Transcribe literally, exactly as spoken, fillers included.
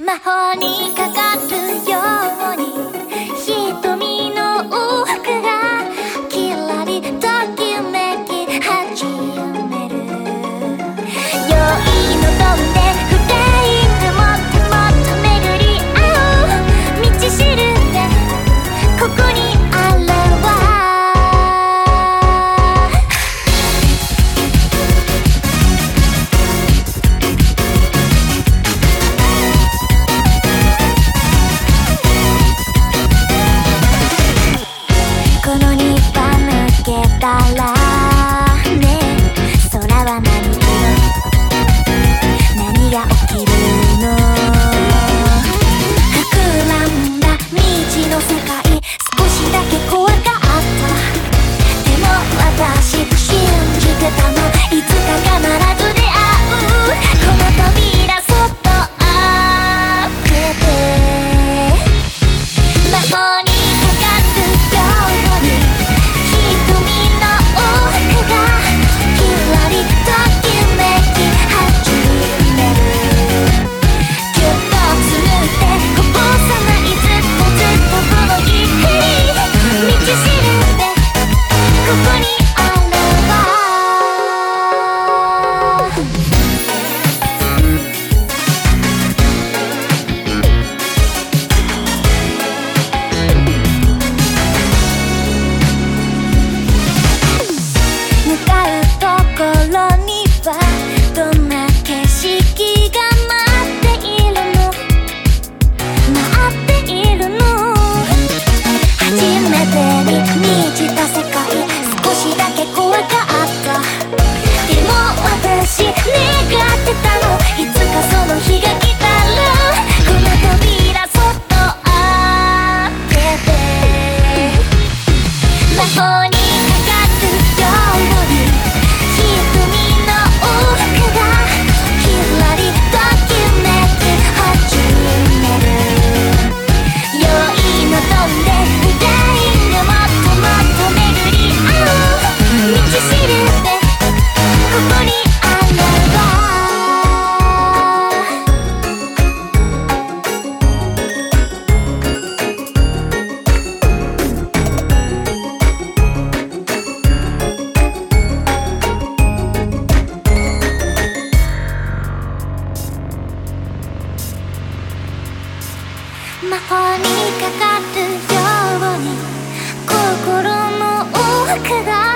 魔法にかかるように瞳の往復がきらりときめき始める。酔いの飛んでフレイムもっともっと巡り合う道しるべここにあるわ。この日は抜けたらね空は何色何が起きるの。膨らんだ未知の世界少しだけ怖かった。でも私信じてたのいつか必ず出会う。この扉そっと開けて魔法にかかるように瞳の往復がきらりときめき始める。ぎゅっと紡いでこぼさないずっとずっとこの日道しるべここにあるわ。向かうところにはどんな景色が待っているの待っているの。初めてに満ちた世界少しだけ怖かった。でも私願ってたのいつかその日が来たらこの扉そっと開けて魔法にかかるように瞳の往復がきらりときめき始める。酔いの飛んでフレイムもっともっと巡り合う道しるべここにあるわ。魔法にかかるように心の往復が